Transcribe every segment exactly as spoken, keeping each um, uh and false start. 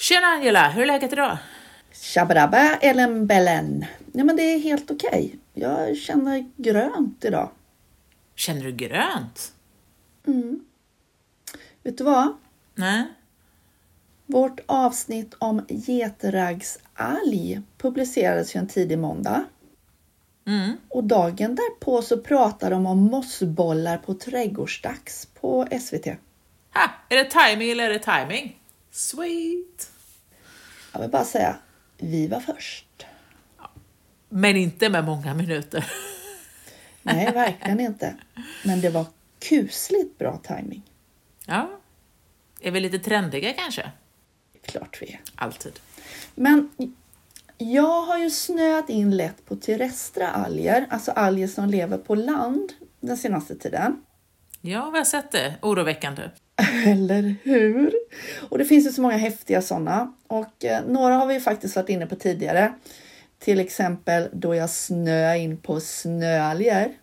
Tjena Angela, hur är läget idag? Tjabrabba Ellen Bellen. Ja, men det är helt okej. Jag känner grönt idag. Känner du grönt? Mm. Vet du vad? Nej. Vårt avsnitt om getraggsalg publicerades ju en tidig måndag. Mm. Och dagen därpå så pratar de om mossbollar på trädgårdsdags på S V T. Ha, är det timing eller är det timing? Sweet. Jag vill bara säga, vi var först. Men inte med många minuter. Nej, verkligen inte. Men det var kusligt bra timing. Ja. Är vi lite trendiga kanske? Klart vi är. Alltid. Men jag har ju snöat in lätt på terrestra alger, alltså alger som lever på land den senaste tiden. Ja, vi har sett det. Oroväckande. Eller hur? Och det finns ju så många häftiga sådana. Och eh, några har vi faktiskt varit inne på tidigare. Till exempel då jag snöade in på snöalger.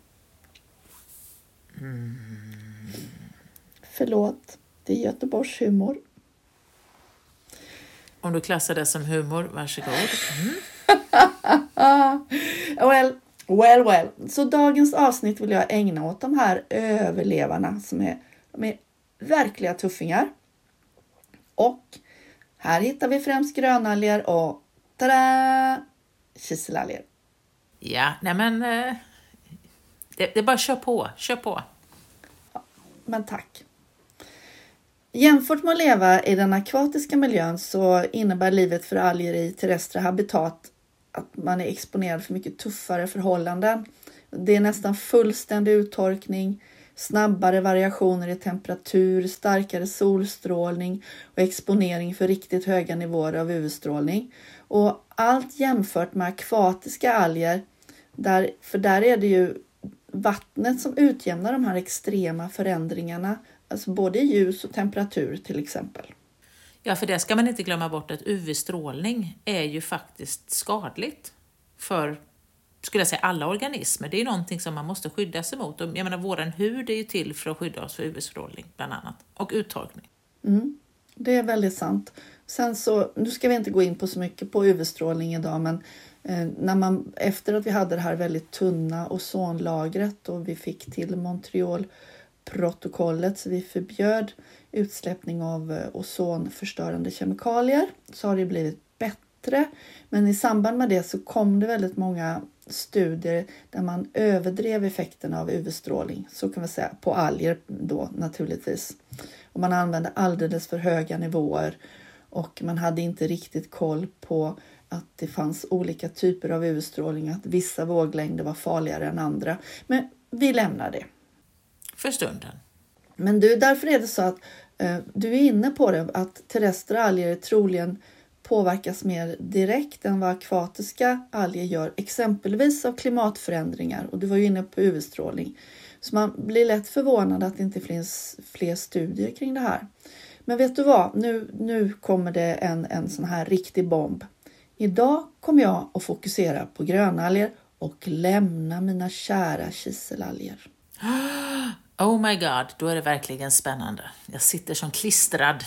Mm. Förlåt, det är Göteborgs humor. Om du klassar det som humor, varsågod. Mm. well, well, well. Så dagens avsnitt vill jag ägna åt de här överlevarna som är, de är verkliga tuffingar. Och här hittar vi främst grönalger och tada! Kiselalger. Ja, nej men eh, det, det är bara kör på, kör på. Ja, men tack. Jämfört med att leva i den akvatiska miljön så innebär livet för alger i terrestra habitat att man är exponerad för mycket tuffare förhållanden. Det är nästan fullständig uttorkning, snabbare variationer i temperatur, starkare solstrålning och exponering för riktigt höga nivåer av U V-strålning. Och allt jämfört med akvatiska alger, där, för där är det ju vattnet som utjämnar de här extrema förändringarna, alltså både i ljus och temperatur till exempel. Ja, för det ska man inte glömma bort att U V-strålning är ju faktiskt skadligt för, skulle jag säga, alla organismer. Det är ju någonting som man måste skydda sig mot. Jag menar, våran hud är ju till för att skydda oss för U V-strålning bland annat. Och uttorkning. Mm, det är väldigt sant. Sen så, nu ska vi inte gå in på så mycket på U V-strålning idag, men eh, när man, efter att vi hade det här väldigt tunna ozonlagret och vi fick till Montreal-protokollet så vi förbjöd utsläppning av eh, ozonförstörande kemikalier, så har det blivit bättre. Men i samband med det så kom det väldigt många studier där man överdrev effekterna av U V-strålning, så kan vi säga, på alger då naturligtvis. Och man använde alldeles för höga nivåer och man hade inte riktigt koll på att det fanns olika typer av U V-strålning, att vissa våglängder var farligare än andra. Men vi lämnar det. För stunden. Men du, därför är det så att eh, du är inne på det, att terrestra alger troligen påverkas mer direkt än vad akvatiska alger gör, exempelvis av klimatförändringar. Och du var ju inne på U V-strålning. Så man blir lätt förvånad att det inte finns fler studier kring det här. Men vet du vad? Nu, nu kommer det en, en sån här riktig bomb. Idag kommer jag att fokusera på grönalger och lämna mina kära kiselalger. Oh my god, då är det verkligen spännande. Jag sitter som klistrad.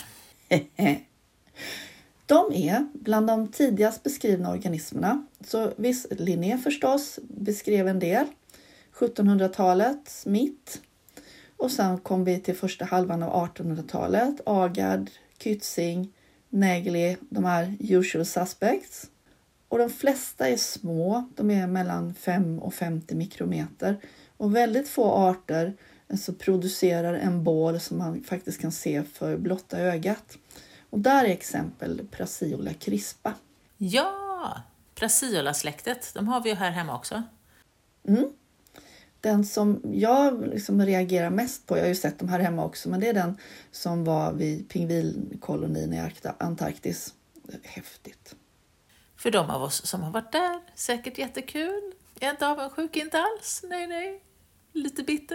De är bland de tidigast beskrivna organismerna. Så visst, Linné förstås beskrev en del. sjuttonhundratalets mitt. Och sen kom vi till första halvan av artonhundratalet. Agard, Kützing, Nägeli, de här usual suspects. Och de flesta är små. De är mellan fem och femtio mikrometer. Och väldigt få arter alltså producerar en bål som man faktiskt kan se för blotta ögat. Och där är exempel Prasiola crispa. Ja, Prasiola-släktet. De har vi ju här hemma också. Mm. Den som jag liksom reagerar mest på, jag har ju sett dem här hemma också, men det är den som var vid pingvinkolonin i Antarktis. Häftigt. För de av oss som har varit där, säkert jättekul. Jag är inte avundsjuk, inte alls. Nej, nej. Lite bitter.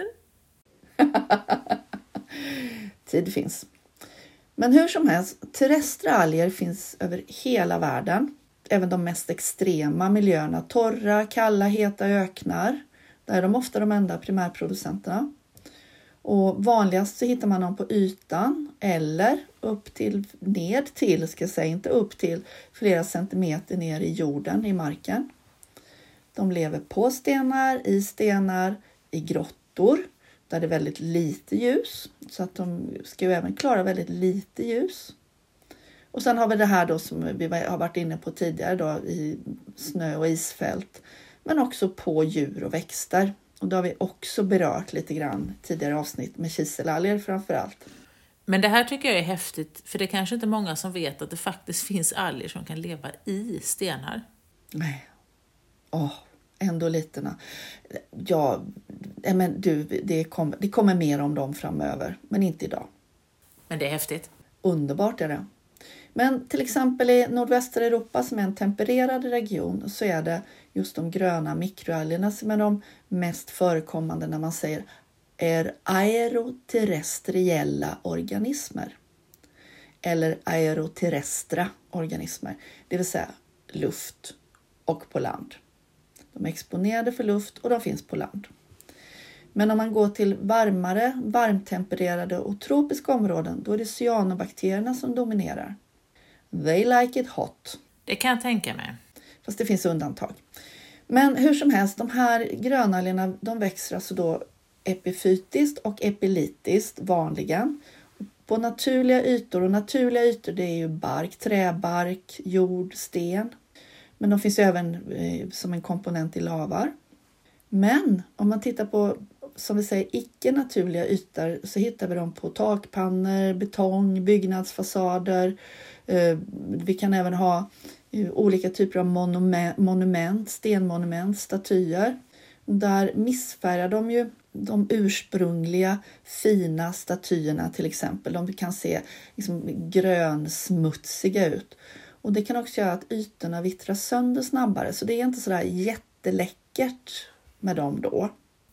Tid finns. Men hur som helst, terrestra alger finns över hela världen. Även de mest extrema miljöerna, torra, kalla, heta öknar. Där är de ofta de enda primärproducenterna. Och vanligast så hittar man dem på ytan eller upp till, ned till, ska jag säga, inte upp till, flera centimeter ner i jorden, i marken. De lever på stenar, i stenar, i grottor där det är väldigt lite ljus. Så att de ska ju även klara väldigt lite ljus. Och sen har vi det här då som vi har varit inne på tidigare då, i snö- och isfält. Men också på djur och växter. Och då har vi också berört lite grann tidigare avsnitt med kiselalger framför allt. Men det här tycker jag är häftigt, för det är kanske inte många som vet att det faktiskt finns alger som kan leva i stenar. Nej. Åh, ändå lite. Ja, men du, det kommer, det kommer mer om dem framöver, men inte idag. Men det är häftigt. Underbart är det. Men till exempel i nordvästra Europa som är en tempererad region så är det just de gröna mikroalgerna som är de mest förekommande när man säger är aeroterrestriella organismer. Eller aeroterrestra organismer, det vill säga luft och på land. De är exponerade för luft och de finns på land. Men om man går till varmare, varmtempererade och tropiska områden då är det cyanobakterierna som dominerar. They like it hot. Det kan jag tänka mig. Fast det finns undantag. Men hur som helst, de här grönalgerna de växer alltså då epifytiskt och epilitiskt vanligen. På naturliga ytor, och naturliga ytor det är ju bark, träbark, jord, sten. Men de finns även eh, som en komponent i lavar. Men om man tittar på, som vi säger, icke-naturliga ytor så hittar vi dem på takpannor, betong, byggnadsfasader. Eh, vi kan även ha eh, olika typer av monument, monument, stenmonument, statyer. Där missfärgar de ju de ursprungliga fina statyerna till exempel. De kan se liksom grönsmutsiga ut. Och det kan också göra att ytorna vittrar sönder snabbare. Så det är inte sådär jätteläckert med dem då.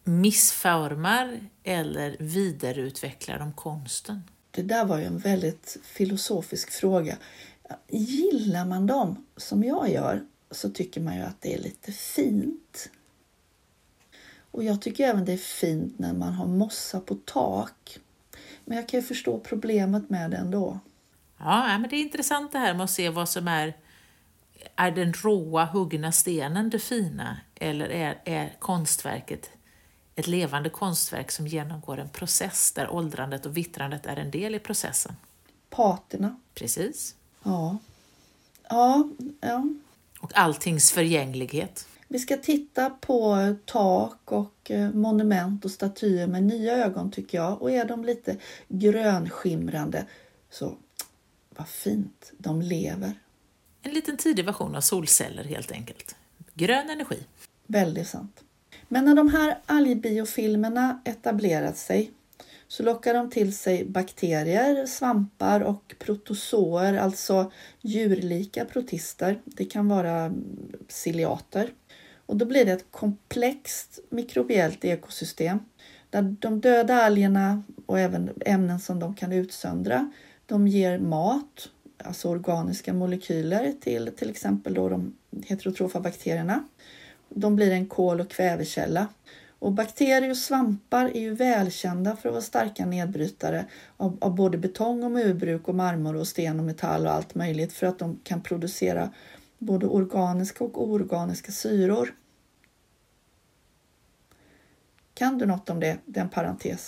Missformar eller vidareutvecklar de konsten? Det där var ju en väldigt filosofisk fråga. Gillar man dem som jag gör så tycker man ju att det är lite fint. Och jag tycker även det är fint när man har mossa på tak. Men jag kan ju förstå problemet med det ändå. Ja, men det är intressant det här med att se vad som är, är den råa huggna stenen det fina eller är, är konstverket ett levande konstverk som genomgår en process där åldrandet och vittrandet är en del i processen. Patina. Precis. Ja. Ja, ja. Och alltings förgänglighet. Vi ska titta på tak och monument och statyer med nya ögon tycker jag. Och är de lite grönskimrande så vad fint, de lever. En liten tidig version av solceller helt enkelt. Grön energi. Väldigt sant. Men när de här algbiofilmerna etablerat sig så lockar de till sig bakterier, svampar och protozoer, alltså djurlika protister. Det kan vara ciliater. Och då blir det ett komplext mikrobiellt ekosystem där de döda algerna och även ämnen som de kan utsöndra, de ger mat, alltså organiska molekyler till till exempel då de heterotrofa bakterierna. De blir en kol- och kvävekälla. Och bakterier och svampar är ju välkända för att vara starka nedbrytare av, av både betong och murbruk och marmor och sten och metall och allt möjligt för att de kan producera både organiska och oorganiska syror. Kan du något om det? Det är en parentes.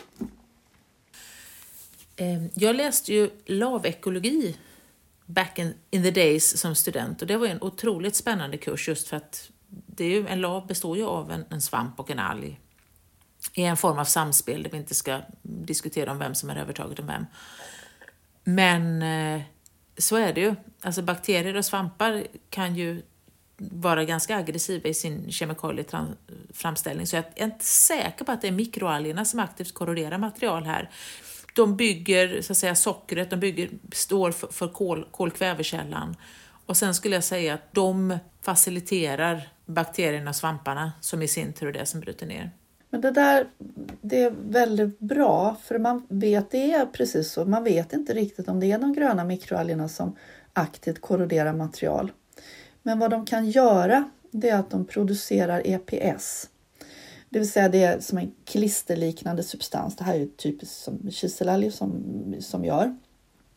Jag läste ju lavekologi back in, in the days som student och det var en otroligt spännande kurs just för att det är ju, en lav består ju av en, en svamp och en alg i en form av samspel där vi inte ska diskutera om vem som är övertaget om vem. Men eh, så är det ju. Alltså bakterier och svampar kan ju vara ganska aggressiva i sin kemikalieframställning så jag är inte säker på att det är mikroalgerna som aktivt korroderar material här. De bygger så att säga sockret, de bygger, står för, för kol, kolkvävekällan. Och sen skulle jag säga att de faciliterar bakterierna och svamparna som i sin tur är det som bryter ner. Men det där det är väldigt bra för man vet det är precis så. Man vet inte riktigt om det är de gröna mikroalgerna som aktivt korroderar material. Men vad de kan göra det är att de producerar E P S. Det vill säga det är som en klisterliknande substans. Det här är ju typiskt som kiselalger som, som gör.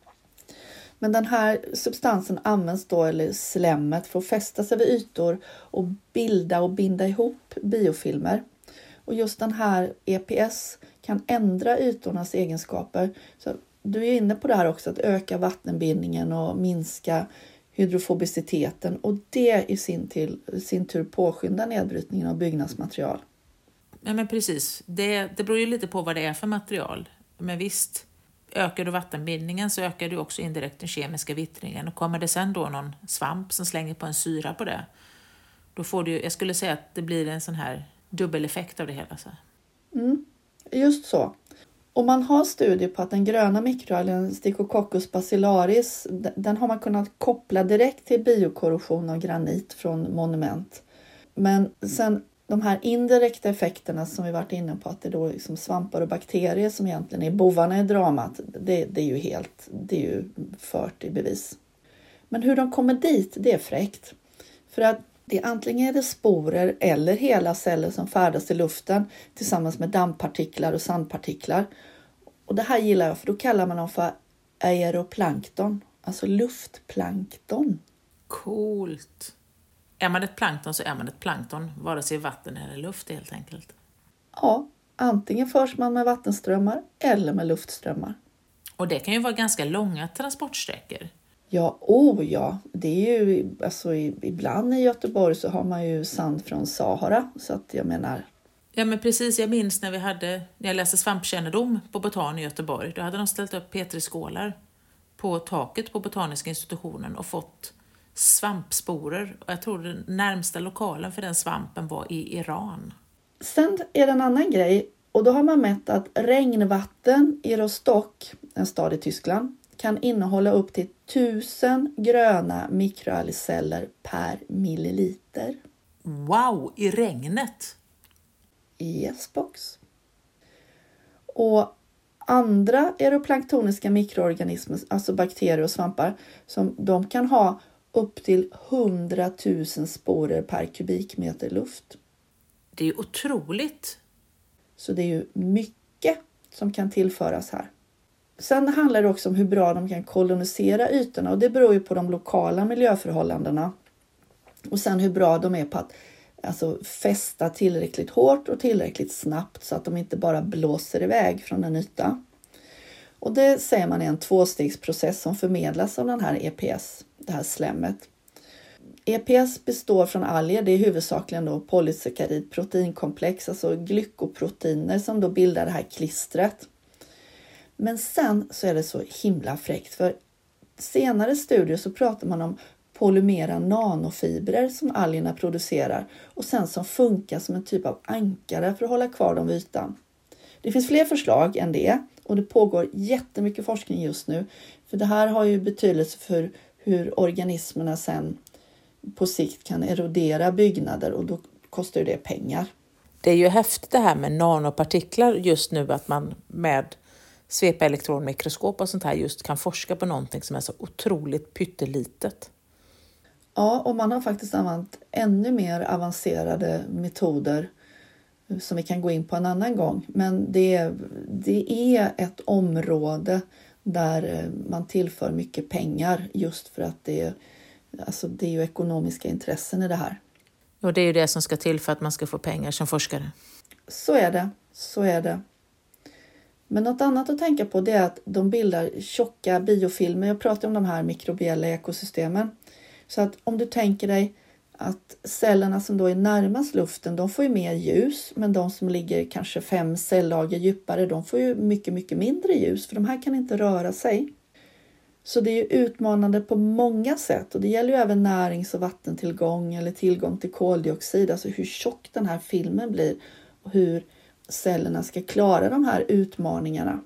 Men den här substansen används då, eller slemmet, för att fästa sig vid ytor och bilda och binda ihop biofilmer. Och just den här E P S kan ändra ytornas egenskaper. Så du är inne på det här också, att öka vattenbindningen och minska hydrofobiciteten. Och det i sin, till, sin tur påskyndar nedbrytningen av byggnadsmaterial. Ja, men precis. Det, det beror ju lite på vad det är för material. Men visst, ökar du vattenbindningen så ökar du också indirekt den kemiska vittringen. Och kommer det sen då någon svamp som slänger på en syra på det, då får du, jag skulle säga att det blir en sån här dubbeleffekt av det hela. Så. Mm, just så. Och man har studier på att den gröna mikroalgen Stichococcus bacillaris, den har man kunnat koppla direkt till biokorrosion av granit från monument. Men sen de här indirekta effekterna som vi varit inne på, att det då liksom svampar och bakterier som egentligen är bovarna i dramat, det, det är ju helt, det är ju fört i bevis. Men hur de kommer dit, det är fräckt. För att det är antingen är det sporer eller hela celler som färdas i luften tillsammans med dammpartiklar och sandpartiklar. Och det här gillar jag, för då kallar man dem för aeroplankton, alltså luftplankton. Coolt. Är man ett plankton så är man ett plankton, vare sig vatten eller luft helt enkelt. Ja, antingen förs man med vattenströmmar eller med luftströmmar. Och det kan ju vara ganska långa transportsträckor. Ja, oh ja. Det är ju, alltså ibland i Göteborg så har man ju sand från Sahara, så att jag menar... Ja, men precis, jag minns när vi hade, när jag läste svampkännedom på Botan i Göteborg, då hade de ställt upp petriskålar på taket på Botaniska institutionen och fått svampsporer. Och jag tror den närmsta lokalen för den svampen var i Iran. Sen är det en annan grej, och då har man mätt att regnvatten i Rostock, en stad i Tyskland, kan innehålla upp till tusen gröna mikroalgceller per milliliter. Wow, i regnet! Yes, box. Och andra aeroplanktoniska mikroorganismer, alltså bakterier och svampar, som de kan ha upp till hundratusen sporer per kubikmeter luft. Det är ju otroligt. Så det är ju mycket som kan tillföras här. Sen handlar det också om hur bra de kan kolonisera ytorna, och det beror ju på de lokala miljöförhållandena. Och sen hur bra de är på att alltså, fästa tillräckligt hårt och tillräckligt snabbt så att de inte bara blåser iväg från en yta. Och det säger man är en tvåstegsprocess som förmedlas av den här E P S, det här slemmet. E P S består från alger, det är huvudsakligen då polysackarid proteinkomplex, alltså glykoproteiner som då bildar det här klistret. Men sen så är det så himla fräckt, för senare studier så pratar man om polymera nanofibrer som algerna producerar och sen som funkar som en typ av ankare för att hålla kvar dem vid ytan. Det finns fler förslag än det, och det pågår jättemycket forskning just nu, för det här har ju betydelse för hur organismerna sen på sikt kan erodera byggnader, och då kostar det pengar. Det är ju häftigt det här med nanopartiklar just nu, att man med svepa-elektronmikroskop och sånt här just kan forska på någonting som är så otroligt pyttelitet. Ja, och man har faktiskt använt ännu mer avancerade metoder som vi kan gå in på en annan gång. Men det, det är ett område där man tillför mycket pengar just för att det, alltså det är ju ekonomiska intressen i det här. Och det är ju det som ska till för att man ska få pengar som forskare. Så är det, så är det. Men något annat att tänka på det är att de bildar tjocka biofilmer. Jag pratar om de här mikrobiella ekosystemen. Så att om du tänker dig att cellerna som då är närmast luften, de får ju mer ljus. Men de som ligger kanske fem cellager djupare, de får ju mycket, mycket mindre ljus. För de här kan inte röra sig. Så det är ju utmanande på många sätt. Och det gäller ju även närings- och vattentillgång eller tillgång till koldioxid. Alltså hur tjock den här filmen blir och hur cellerna ska klara de här utmaningarna.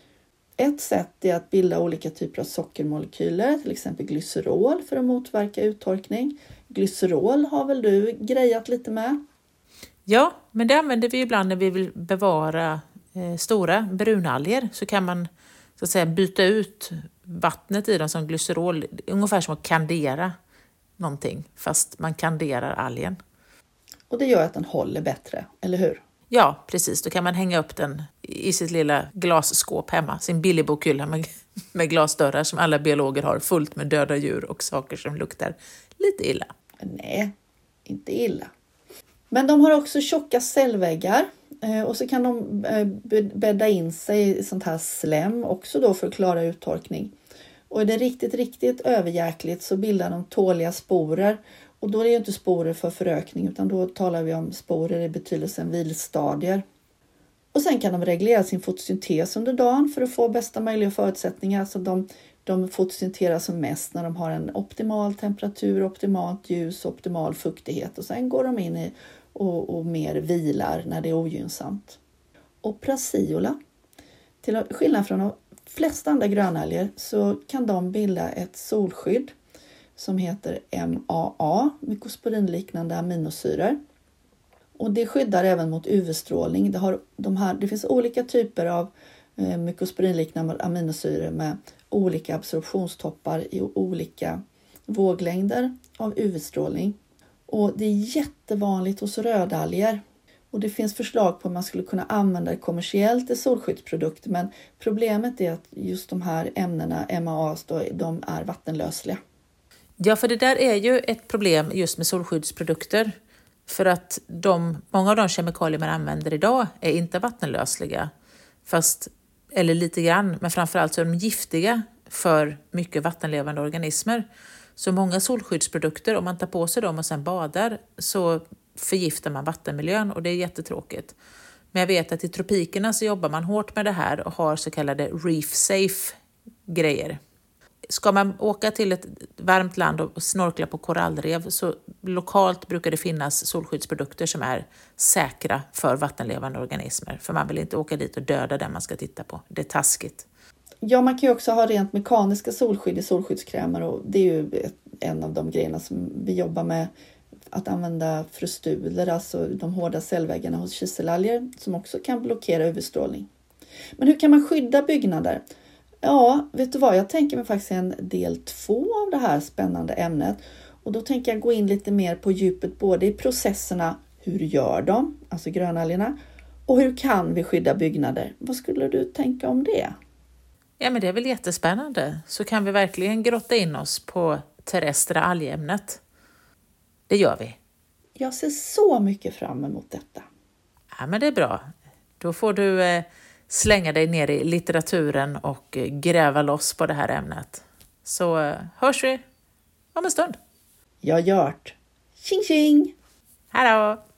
Ett sätt är att bilda olika typer av sockermolekyler, till exempel glycerol för att motverka uttorkning. Glycerol har väl du grejat lite med? Ja, men det använder vi ibland när vi vill bevara eh, stora brunalger, så kan man så att säga byta ut vattnet i dem som glycerol, ungefär som att kandera någonting, fast man kanderar algen. Och det gör att den håller bättre, eller hur? Ja, precis. Då kan man hänga upp den i sitt lilla glasskåp hemma, sin billigbokylla med, med glasdörrar som alla biologer har, fullt med döda djur och saker som luktar lite illa. Nej, inte illa. Men de har också tjocka cellväggar och så kan de bädda in sig i sånt här slem också då för att klara uttorkning. Och är det riktigt, riktigt överjäkligt så bildar de tåliga sporer. Och då är det ju inte sporer för förökning utan då talar vi om sporer i betydelsen vilstadier. Och sen kan de reglera sin fotosyntes under dagen för att få bästa möjliga förutsättningar. Så de, de fotosynterar som mest när de har en optimal temperatur, optimalt ljus, optimal fuktighet. Och sen går de in i och, och mer vilar när det är ogynnsamt. Och Prasiola, till skillnad från de flesta andra grönalger så kan de bilda ett solskydd som heter M A A, mykosporinliknande aminosyror. Och det skyddar även mot U V-strålning. Det, har de här, det finns olika typer av eh, mykosporinliknande aminosyror med olika absorptionstoppar i olika våglängder av U V-strålning. Och det är jättevanligt hos rödalger. Och det finns förslag på att man skulle kunna använda det kommersiellt i solskyddsprodukter. Men problemet är att just de här ämnena, M A A, de är vattenlösliga. Ja, för det där är ju ett problem just med solskyddsprodukter. För att de, många av de kemikalier man använder idag är inte vattenlösliga. Fast, eller lite grann, men framförallt så är de giftiga för mycket vattenlevande organismer. Så många solskyddsprodukter, om man tar på sig dem och sen badar, så förgiftar man vattenmiljön och det är jättetråkigt. Men jag vet att i tropikerna så jobbar man hårt med det här och har så kallade reef safe grejer. Ska man åka till ett varmt land och snorkla på korallrev så lokalt brukar det finnas solskyddsprodukter som är säkra för vattenlevande organismer. För man vill inte åka dit och döda den man ska titta på. Det är taskigt. Ja, man kan ju också ha rent mekaniska solskydd i solskyddskrämer och det är ju en av de grejerna som vi jobbar med. Att använda frustuler, alltså de hårda cellväggarna hos kiselalger som också kan blockera U V-strålning. Men hur kan man skydda byggnader? Ja, vet du vad? Jag tänker mig faktiskt en del två av det här spännande ämnet. Och då tänker jag gå in lite mer på djupet både i processerna, hur gör de, alltså grönalgerna, och hur kan vi skydda byggnader? Vad skulle du tänka om det? Ja, men det är väl jättespännande. Så kan vi verkligen grotta in oss på terrestra algämnet. Det gör vi. Jag ser så mycket fram emot detta. Ja, men det är bra. Då får du eh, slänga dig ner i litteraturen och eh, gräva loss på det här ämnet. Så eh, hörs vi om en stund. Jag gjort. Tjing tjing! Hej då!